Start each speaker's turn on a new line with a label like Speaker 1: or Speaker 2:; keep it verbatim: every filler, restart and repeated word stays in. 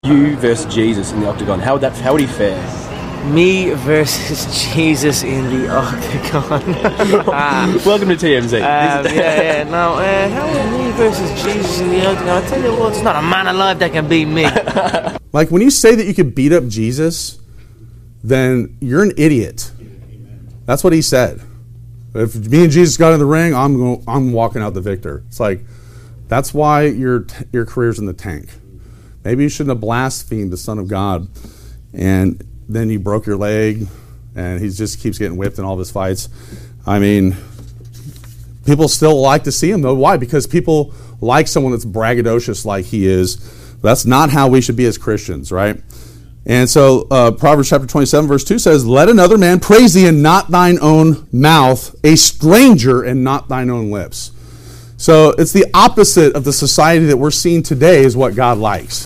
Speaker 1: You versus Jesus in the octagon. How would that? How would he fare?
Speaker 2: Me versus Jesus in the octagon. ah.
Speaker 1: Welcome to T M Z.
Speaker 2: Um, yeah, yeah. No, uh, how would me versus Jesus in the octagon? I tell you what, it's not a man alive that can beat me.
Speaker 3: Like when you say that you could beat up Jesus, then you're an idiot. That's what he said. If me and Jesus got in the ring, I'm going, I'm walking out the victor. It's like that's why your your career's in the tank. Maybe you shouldn't have blasphemed the Son of God, and then you broke your leg, and he just keeps getting whipped in all of his fights. I mean, people still like to see him, though. Why? Because people like someone that's braggadocious like he is. That's not how we should be as Christians, right? And so uh, Proverbs chapter twenty-seven, verse two says, "Let another man praise thee, and not thine own mouth, a stranger, and not thine own lips." So it's the opposite of the society that we're seeing today is what God likes.